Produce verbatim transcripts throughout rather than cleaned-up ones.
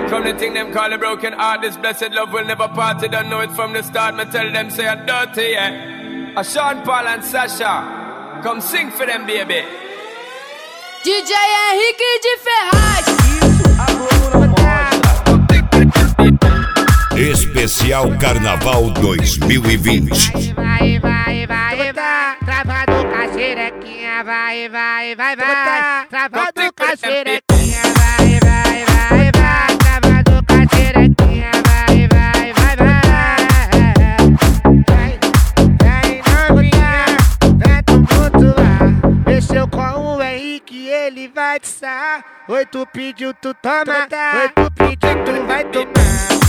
From the thing them call a broken heart, this blessed love will never part. You don't know it from the start. Me tell them say I'm dirty, yeah. A Sean Paul and Sasha, come sing for them, baby. D J Henrique de Ferraz. Especial Carnaval dois mil e vinte. Vai, vai, vai, vai, travado com a xerequinha, vai, vai, vai, vai, travado com a xerequinha, vai, vai, vai, vai, travado com a xerequinha, vai, vai, vai, vai, vai, novinha, vem tudo lá, mexeu com o Henrique, ele vai dançar, oi tu pediu, tu toma, oi tu pediu, tu vai tomar.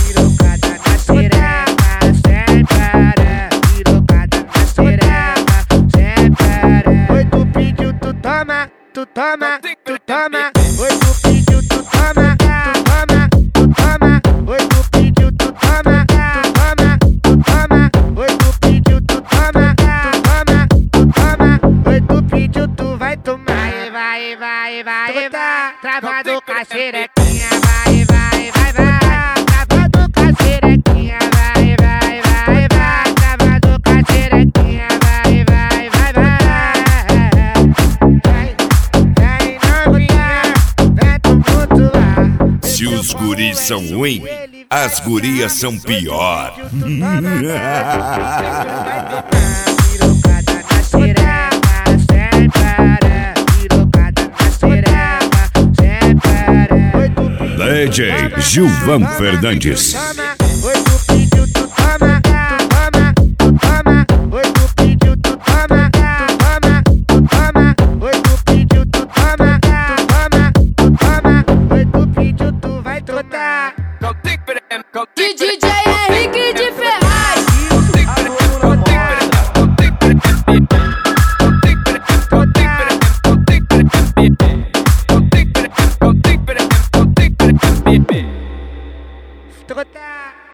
Tu toma, tu toma, oi tu pediu, tu toma, tu toma, tu toma, oi tu pediu, tu toma, tu toma, tu toma, oi tu pediu, tu toma, tu toma, tu toma, oi tu pediu, tu vai tomar, vai, vai, vai, vai, travado com a xerequinha, vai, vai, vai, vai, travado com a xerequinha, vai, vai, vai, vai, travado com a xerequinha, vai, vai, vai, vai. Se os guris são ruins, as gurias são pior. D J Gilvan Fernandes. D J Henrique de Ferraz. Trocar.